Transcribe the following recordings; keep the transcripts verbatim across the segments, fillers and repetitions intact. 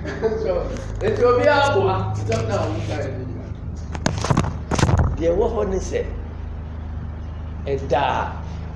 So it will be our stop now. Deɛ ɛwɔ hɔ ne sɛ ɛda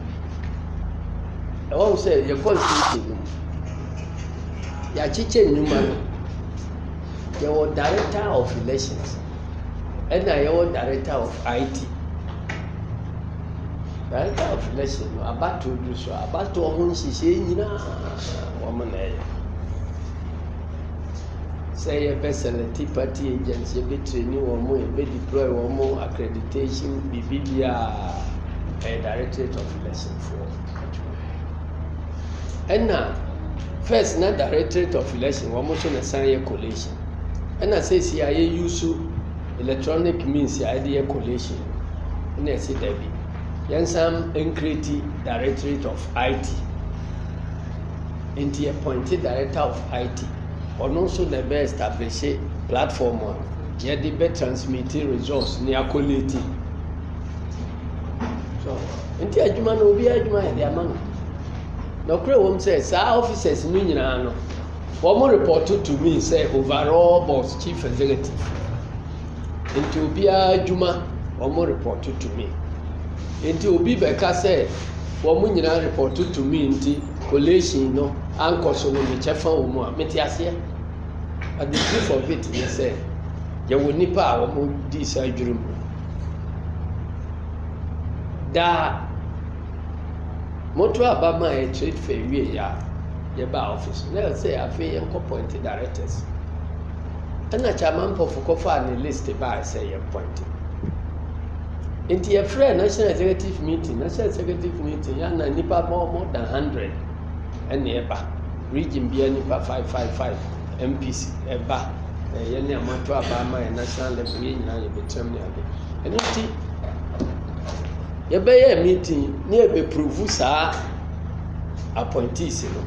a ɛwɔ sɛ yɛ constitution no yɛakyekyɛ nnwuma no yɛwɔ director of elections ɛna yɛwɔ director of I T. Director of elections no abatoɔ du so abatoɔ ho nhyehyɛ nyinaa wɔn na ɛyɛ. Sɛ yɛbɛ select party agents yɛbɛ training wɔn mo yɛbɛ deploy wɔn mo accreditation biribi biara ɛyɛ directorate of elections for ɛna first na directorate of elections wɔn mo so na san yɛ collation ɛna sɛsi a yɛ use electronic means a yɛde yɛ collation ɛna ɛsi dabi yɛn san nkreti directorate of I T nti appointed director of I T. Ɔno nso na ɛbɛ establish platform a yɛde bɛ transmit results ne akɔleti so nti adwuma no obi adwuma yɛde ama no na ɔkura wɔm sɛ saa officers no nyinaa no wɔn report to me sɛ overall boss chief executive nti obiara adwuma wɔn report to me nti obi bɛka sɛ wɔn nyinaa report to me nti collation no ankɔ so no mekyɛ fa wɔ mu a mete aseɛ but the truth of it ne sɛ yɛwɔ nipa a wɔn di saa adwiri mu daa moto aba ma yɛ trade fair wie ya yɛba office na yɛ sɛ afei yɛn kɔ point directors ɛna chairman pɔfo kɔfa ne list ba sɛ yɛ point nti yɛfrɛ national executive meeting national executive meeting yɛ na nipa more more than hundred ɛna ɛba region bia nipa five five five M P C ɛba ɛyɛ ne amato aba ma yɛ national level yɛ nyinaa yɛ betram ne ade ɛno nti yɛbɛyɛ meeting ne yɛbɛ prove saa appointees no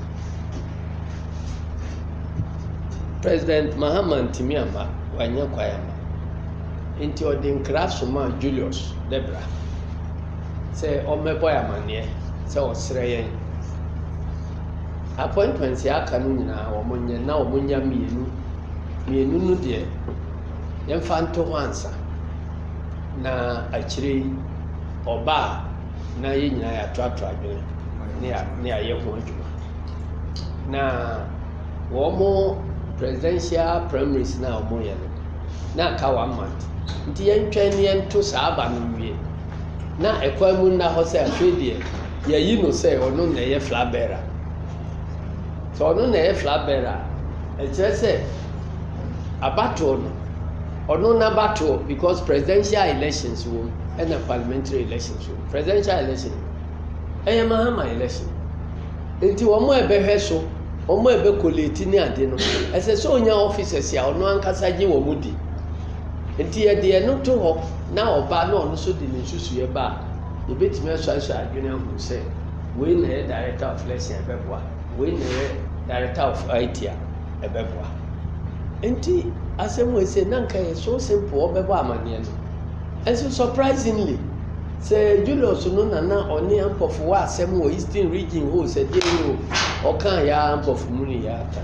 President Mahama ntimi ama wanyɛ kwayama nti ɔde nkra soma Julius Debra sɛ ɔmɛbɔ amaneɛ sɛ ɔsrɛ yɛn appointments yɛ aka no nyinaa wɔn nyɛ na wɔn nya mmienu mmienu no deɛ yɛmfa nto ho ansa na akyire ɔbaa na yɛ nyinaa yɛatoato adwene ne yɛ ne yɛayɛ ho adwuma na wɔn presidential primaries na wɔn yɛ no na aka one month nti yɛntwɛn ne yɛnto saa aba no wie na ɛkwan mu nna hɔ sɛ afei deɛ yɛyi no sɛ ɔno na ɛyɛ flag bearer so ɔno na ɛyɛ flag bearer ɛkyerɛ sɛ abatoɔ no ɔno na abatoɔ because presidential elections wɔ ɛna parliamentary elections wɔ presidential election ɛyɛ Mahama election nti wɔn a ɛbɛhwɛ so wɔn a ɛbɛkɔleti ne ade no ɛsɛ sɛ ɔnya officers a ɔno ankasa gye wɔn di nti yɛde ɛno to hɔ na ɔba na ɔno nso de ne nsusuiɛ ba a yɛbɛtumi asɔasɔ adwene ahu sɛ wei na ɛyɛ director of election ɛbɛboa wei na ɛyɛ director of I T a ɛbɛboa nti asɛm wɔ sɛ na nka yɛ so simple ɔbɛbɔ amaneɛ no ɛnso surprisingly sɛ Julius no na na ɔne ampɔfo wɔ asɛm wɔ eastern region hɔ sɛ deɛ o ɔka yɛ ampɔfo mu ne yɛ aka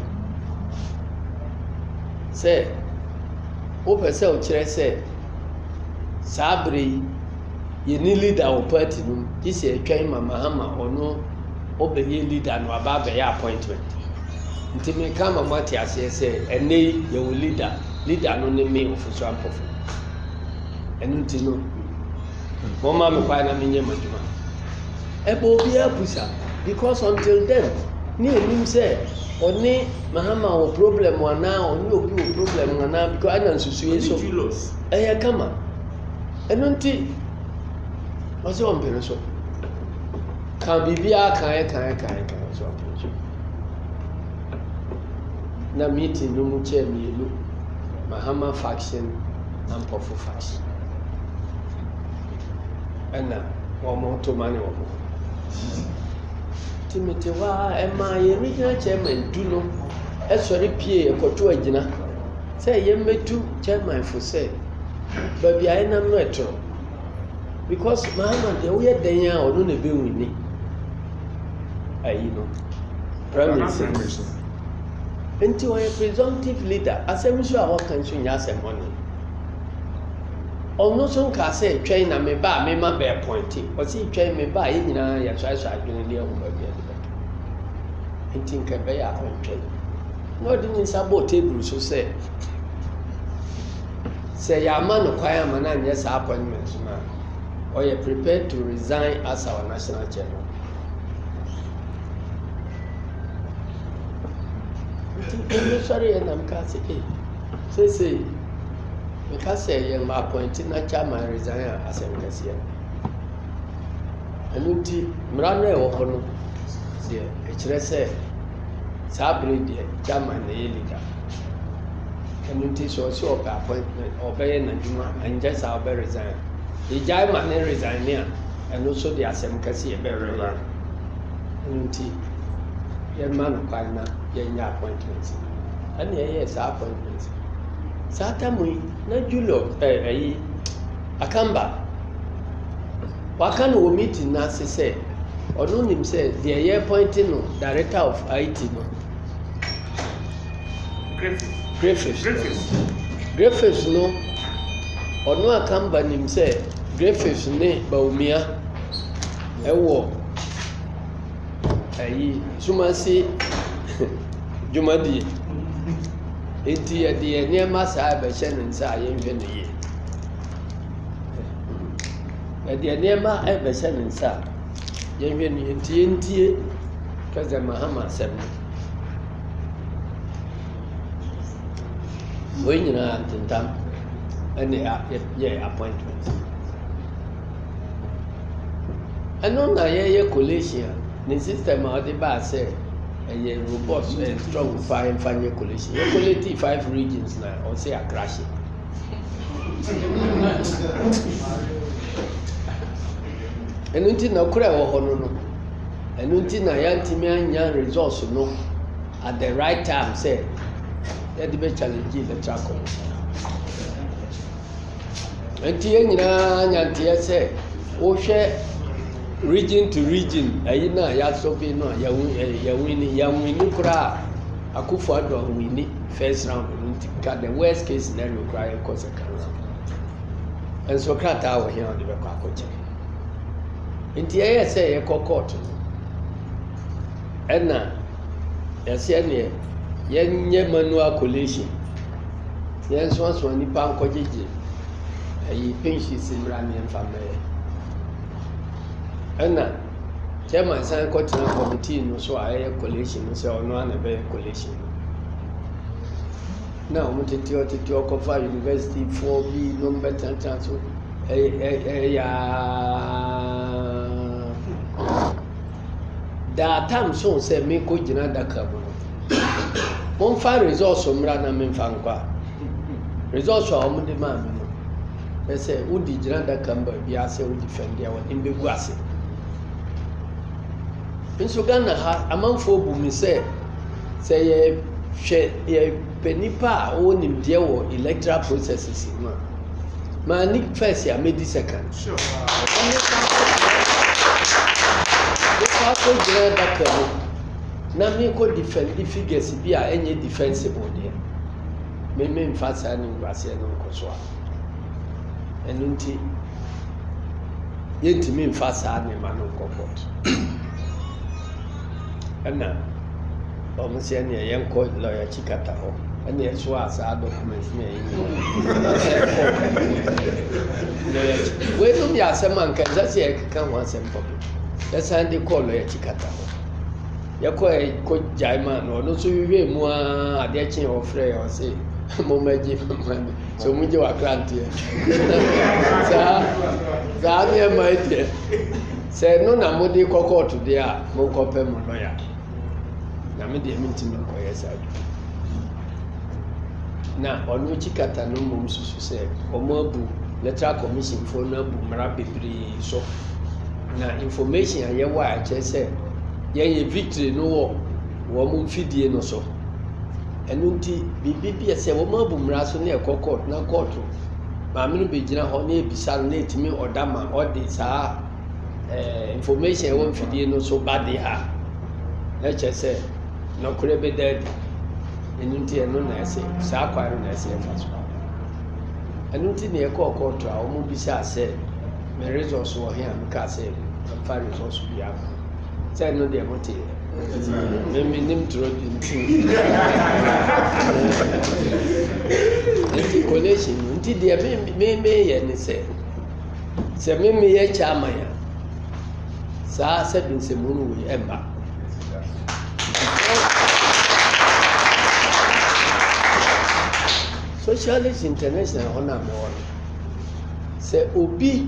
sɛ wopɛ sɛ ɔkyerɛ sɛ saa bere yi yɛne leader wɔ party no gye sɛ atwan ma Mahama ɔno ɔbɛyɛ leader no aba abɛyɛ appointment nti meka ma moate aseɛ sɛ ɛnɛ yi yɛwɔ leader leader no ne me ɔfoso ampɔfo ɛno nti no mɔma me kwae na menyɛ m'adwuma ɛbɛ obiara pusa because until then ne anim sɛ ɔne Mahama wɔ problem anaa ɔne obi wɔ problem anaa because ɛna nsusue so ɛyɛ kama ɛno nti ɔsɛ ɔmpene so ka biribiara kan kan kan kan so ɔmpene so na meeting no mu kyɛ mmienu Mahama faction na mpɔfo faction ɛna wɔn to ma ne wɔn timete hɔ a ɛma yɛ regional chairman du no ɛsɔre pie ɛkɔto agyina sɛ yɛmmɛtu chairman fo sɛ baabi a ɛnam no ɛtoro because Mahama deɛ woyɛ dan a ɔno na ɛbɛwu ni ayi no prime minister nti ɔyɛ presumptive leader asɛm nso a wɔka nso nyɛ asɛm ɔno ɔno nso nka sɛ twɛn na me ba a me ma bɛɛ pɔnte ɔsi twɛn me ba a yɛn nyinaa yɛ so ahyɛ adwene ne ɛho baabi ɛde bɛtɔ nti nka bɛyɛ a ɔntwɛn na ɔde ne nsa bɔ table so sɛ sɛ yɛama no kwan ama na nyɛ saa appointment so na ɔyɛ prepared to resign as our national chairman. Nti sɔre yɛ nam ka sɛ ee seesei meka sɛ yɛ ma appointed na chairman resign a asɛm kɛseɛ ɛno nti mmara no ɛwɔ hɔ no deɛ ɛkyerɛ sɛ saa bere deɛ chairman na ɛyɛ leader ɛno nti sɛ ɔsɛ ɔpɛ appointment ɔbɛyɛ n'adwuma ɛnkyɛ saa ɔbɛ resign ɛgyae ma ne resign ne a ɛno nso de asɛm kɛseɛ ɛbɛwerɛ yɛ ɛno nti yɛma no kwan na yɛnya appointment ɛne ɛyɛ saa appointment saa tamu yi na Julio ɛ ɛyi Akamba waka no wɔ meeting na ase sɛ ɔno nim sɛ deɛ yɛ appointing no director of I T no Griffiths Griffiths no ɔno Akamba nim sɛ Griffiths ne Bawumia ɛwɔ ɛyi Sumasi dwumadie enti yɛde yɛ nneɛma saa ɛbɛhyɛ ne nsa a yɛnhwɛ no yie yɛde yɛ nneɛma ɛbɛhyɛ ne nsa a yɛnhwɛ no yie nti yɛntie Kɛsɛ Mahama asɛm no wɔn nyinaa ntentam ɛne yɛ appointment ɛno na yɛyɛ collation a ne system a ɔde baa sɛ ɛyɛ robust and strong fa mfa nyɛ collation yɛ collate five regions na ɔsɛ akrahye ɛno nti na kora ɛwɔ hɔ no no ɛno nti na yɛntumi anya resource no at the right time sɛ yɛde bɛ challenge electoral commission nti yɛn nyinaa nyanteɛ sɛ wohwɛ region to region ɛyi na yɛasɔpe no a yɛwini yɛwini koraa Akufo-Addo awini first round nti ka the worst case scenario koraa yɛkɔ second round ɛnso krataa wɔ hɛn a ɔde bɛkɔ akɔkyɛ nti ɛyɛ sɛ yɛkɔ court ɛna yɛsɛ neɛ yɛnyɛ manual collation yɛnsoasoa nipa nkɔgyegye ɛyi pensions mmra ne yɛmfa mɛyɛ ɛna chairman san kɔtena committee no so a ɛyɛ collation no sɛ ɔno ana bɛyɛ collation no na ɔmo tete ɔtete ɔkɔfa university foɔ bi no mbɛtentena so ɛyɛ daa tam so sɛ mekɔ gyina daka mu no momfa resource mmra na memfa nkɔ a resource a ɔmo de maa me no ɛ sɛ wodi gyina daka mba bi asɛ wodi fɛndeɛ wɔde mbɛgu ase nso Ghana ha amanfoɔ bu mi sɛ sɛ yɛhwɛ yɛpɛ nipa a ɔwɔ nimdeɛ wɔ electoral processes mu a maa ni first a medi second nipa akɔ gyina daka mu na mekɔ defend the figures bi a ɛnyɛ defensible deɛ meme mfa saa ne nguaseɛ no nkɔ so a ɛno nti yɛntumi mfa saa nneɛma no nkɔ court ɛna ɔmo sɛ ɛneɛ yɛnkɔ lawyer Chikata hɔ ɛne ɛso a saa documents ne ɛyɛ wei nom yɛ asɛm a nka ɛsɛ sɛ yɛkeka ho asɛm pɔbi yɛsan de kɔɔ lawyer Chikata hɔ yɛkɔ ɛkɔ gyae ma no ɔno nso hwehwɛ mu a adeɛ kye ɔfrɛ yɛ ɔse momagye mamane sɛ ɔmogye wakranteɛ saa saa nneɛma deɛ sɛ no na mode kɔ kɔɔto deɛ a monkɔpɛ mo lɔya na me deɛ mentimi nkɔyɛ saa adwuma na ɔno Chikata no mmom susu sɛ ɔmo abu electoral commission foɔ no abu mmara bebree so na information a yɛwɔ a kyerɛ sɛ yɛyɛ victory no wɔ wɔn mfidie no so ɛno nti biribi bi sɛ wɔn abu mmara so ne ɛkɔ court na court maame no bɛgyina hɔ na ebisa no na etimi ɔda ma ɔde saa ɛɛ information a ɛwɔ mfidie no so ba de ha na kyerɛ sɛ nɔkorɛ bɛda adi ɛno nti ɛno na ɛsɛ saa kwan no na ɛsɛ ɛfa so ɛno nti na yɛkɔɔ kɔɔto a wɔn bisa sɛ me resource wɔ he a meka sɛ mfa resource bi ama sɛ ɛno deɛ mote meme nim toro di nti nti collation no nti deɛ memeyɛ ne sɛ sɛ memeyɛ kyɛ ama ya saa sɛ bi nsɛmu no wei ɛmba Socialist International hɔ na mewɔ no sɛ obi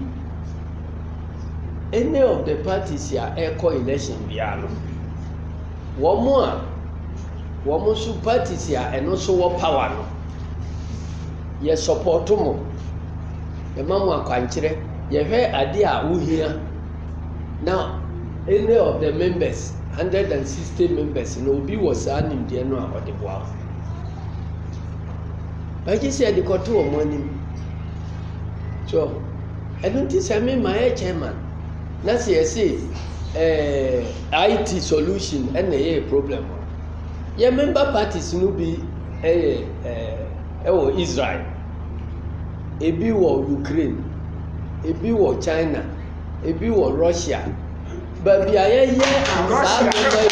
any of the parties a ɛkɔ election biara no wɔn a wɔn nso parties a ɛno nso wɔ power no yɛ support mo yɛma mo akwankyerɛ yɛhwɛ ade a wohia na any of the members one hundred sixty members na obi wɔ saa nimdeɛ no a ɔde boa ho bɛgye sɛ yɛde kɔto wɔn anim so ɛno nti sɛ me ma yɛ chairman na sɛ yɛse ɛɛ I T solution ɛna ɛyɛ problem yɛ member parties no bi ɛyɛ ɛɛ ɛwɔ Israel ebi wɔ Ukraine ebi wɔ China ebi wɔ Russia baabi a yɛyɛ saa member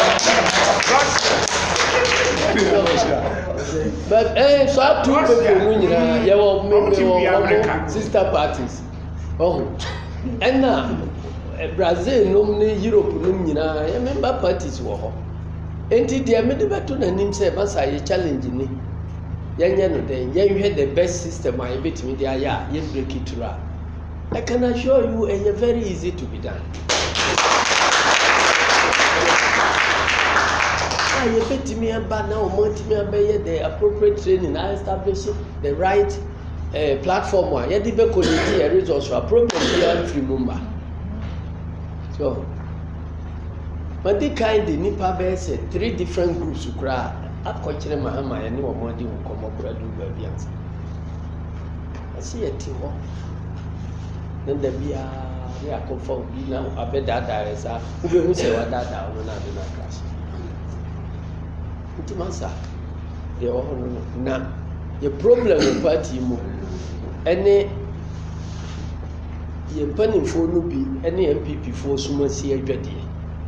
yi but ɛɛ so atu pepe mu nyinaa yɛwɔ mmemme wɔ ɔmo sister parties ɔho ɛna Brazil nom ne Europe nom nyinaa yɛ member parties wɔ hɔ enti deɛ mede bɛto n'anim sɛ masa yɛ challenge ni yɛnyɛ no den yɛnhwɛ the best system a yɛbɛtumi de ayɛ a yɛ break it through a I can assure you ɛyɛ very easy to be done a yɛbɛtumi aba na wɔn atumi abɛyɛ the appropriate training na establish the right uh, platform a yɛde bɛ connect yɛ resource a problem biara firi mu mba so madi kan de nipa bɛyɛ sɛ three different groups koraa akɔkyerɛ mahama yɛne wɔn adi nkɔmɔ koraa do baabi ansa ɛsi yɛ ti hɔ ne da biara ne akɔfa obi na abɛdaadaa yɛ saa wobɛhu sɛ wadaadaa wɔn na ade na aka so nti masa deɛ wɔ hɔ no na yɛ problem wɔ party mu ɛne yɛ mpanimfoɔ no bi ɛne N P P foɔ so ma si adwadeɛ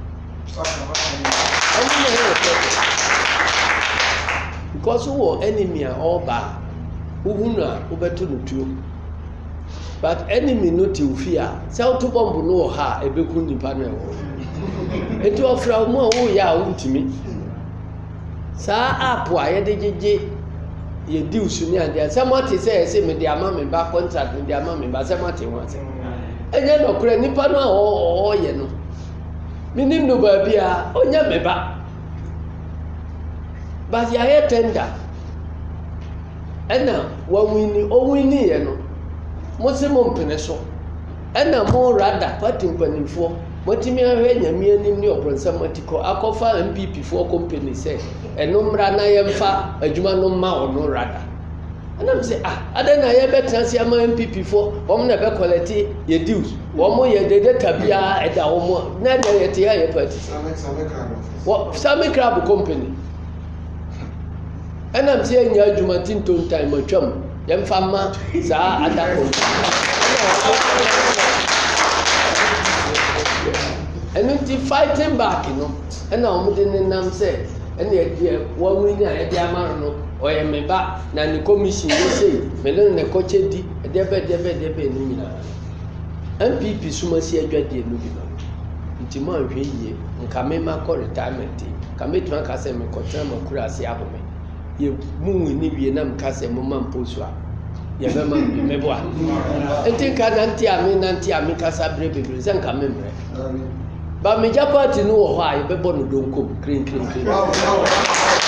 ɛne na yɛ problem because wowɔ enemy a ɔreba wohu no a wobɛto no tuo but enemy no te wo fie a sɛ woto bɔmbo no wɔ ha a ɛbɛku nnipa no ɛwɔ enti ɔfra wo mu a woyɛ a wontumi saa app a yɛde gyegye yɛ deals ne adeɛ sɛ moate sɛ yɛsɛ mede ama me ba contract mede ama me ba sɛ moate ho asɛ ɛnyɛ nɔkorɛ nipa no a ɔyɛ no menim no baabi a ɔnyɛ me ba but yɛayɛ tender ɛna wɔwini ɔwini yɛ no mo se mo mpene so ɛna mo rada party mpanimfoɔ motimi ahwɛ nyame anim ne ɔbrɔnsam atikɔ akɔfa N P P foɔ company sɛ ɛno mmra na yɛmfa adwuma no ma ɔno rada ɛnam sɛ ah adan na yɛbɛtena se ama N P P foɔ wɔn na bɛkɔlɛte yɛ deals wɔn yɛ de data biara ɛda wɔn na ɛda yɛte ha yɛ party wɔ Sami Crab company ɛnam sɛ yɛnya adwuma tintontan matwam yɛmfa ma saa ada company ɛno nti fighting back no ɛna wɔn de ne nam sɛ ɛna yɛde wɔn wini a yɛde ama no ɔyɛ me ba na ne commission yɛ sɛ me ne ne kɔkyɛ di ɛdeɛ bɛ ɛdeɛ bɛ ɛdeɛ bɛ ne nyinaa N P P suma si adwadeɛ no bi no nti mo ahwɛ yie nka me ma kɔ retirement nka me tuma ka sɛ me kɔtena ma kura ase ahome yɛ mu wini wie na mka sɛ mo ma mpo so a yɛbɛma me boa nti nka nante a me nante a me kasa brɛ bebree sɛ nka me mmerɛ ba me party no wɔ hɔ a yɛbɛbɔ no donkom kren kren kren